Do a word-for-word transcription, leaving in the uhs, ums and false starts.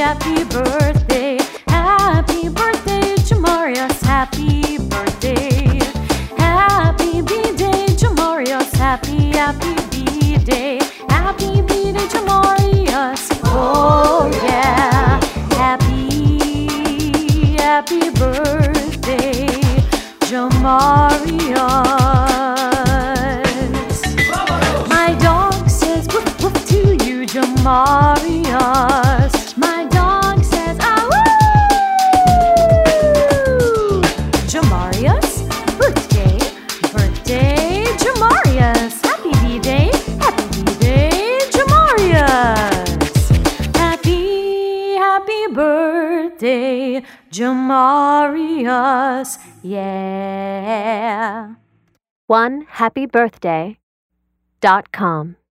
happy birthday. Happy birthday, Jamarius. Happy birthday. Happy B-Day, Jamarius. Happy, happy B-Day. Happy B-Day, Jamarius. Oh, yeah. Happy, happy birthday, Jamarius. My dog says woof woof to you, Jamarius. My dog says ah woo. Jamarius, birthday, birthday, Jamarius. Happy B-Day, happy B-Day, Jamarius. Happy, happy birthday, Jamarius. Yeah. one happy birthday dot com